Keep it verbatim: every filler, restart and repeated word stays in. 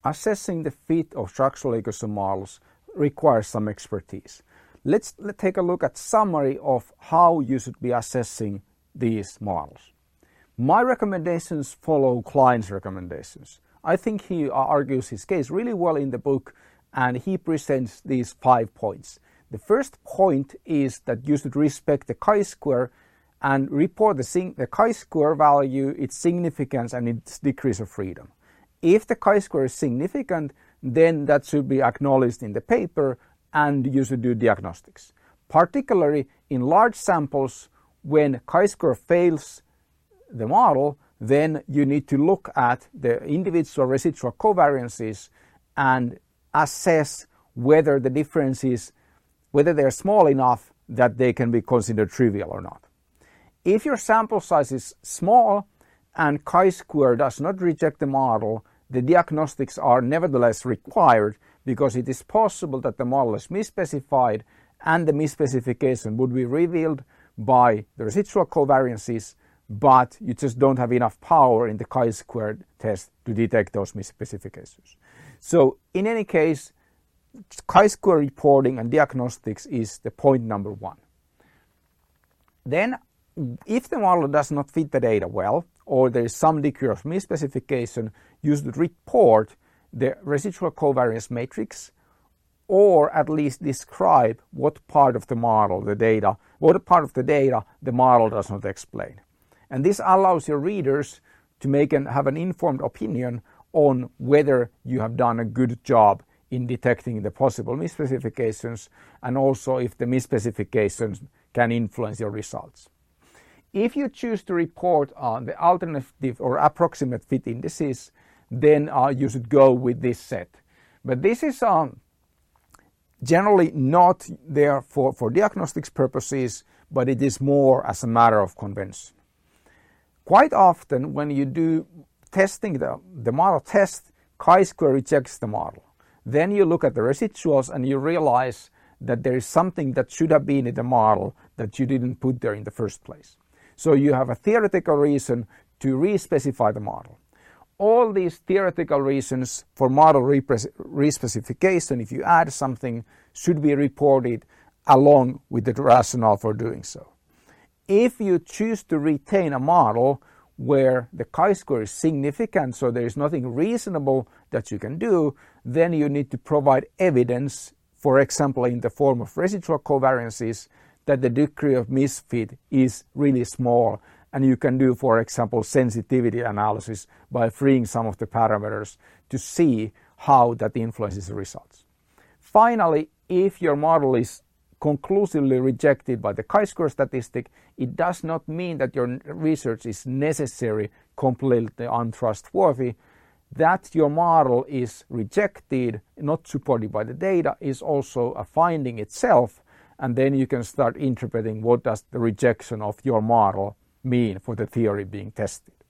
assessing the fit of structural ecosystem models requires some expertise. Let's, let's take a look at summary of how you should be assessing these models. My recommendations follow Klein's recommendations. I think he argues his case really well in the book, and he presents these five points. The first point is that you should respect the chi-square and report the, the chi-square value, its significance, and its degrees of freedom. If the chi-square is significant, then that should be acknowledged in the paper, and you should do diagnostics. Particularly in large samples, when chi-square fails the model, then you need to look at the individual residual covariances and assess whether the differences, whether they're small enough that they can be considered trivial or not. If your sample size is small and chi-square does not reject the model, the diagnostics are nevertheless required, because it is possible that the model is misspecified and the misspecification would be revealed by the residual covariances, but you just don't have enough power in the chi-square test to detect those misspecifications. So in any case, chi-square reporting and diagnostics is the point number one. Then, if the model does not fit the data well, or there is some degree of misspecification, you should report the residual covariance matrix, or at least describe what part of the model the data, what part of the data the model does not explain. And this allows your readers to make and have an informed opinion on whether you have done a good job in detecting the possible misspecifications, and also if the misspecifications can influence your results. If you choose to report on the alternative or approximate fit indices, then uh, you should go with this set. But this is um, generally not there for, for diagnostics purposes, but it is more as a matter of convention. Quite often when you do testing the, the model test, chi-square rejects the model. Then you look at the residuals and you realize that there is something that should have been in the model that you didn't put there in the first place. So you have a theoretical reason to re-specify the model. All these theoretical reasons for model re-specification, if you add something, should be reported along with the rationale for doing so. If you choose to retain a model where the chi-square is significant, so there is nothing reasonable that you can do, then you need to provide evidence, for example in the form of residual covariances, that the degree of misfit is really small, and you can do, for example, sensitivity analysis by freeing some of the parameters to see how that influences the results. Finally, if your model is conclusively rejected by the chi-square statistic, it does not mean that your research is necessarily completely untrustworthy. That your model is rejected, not supported by the data, is also a finding itself, and then you can start interpreting what does the rejection of your model mean for the theory being tested.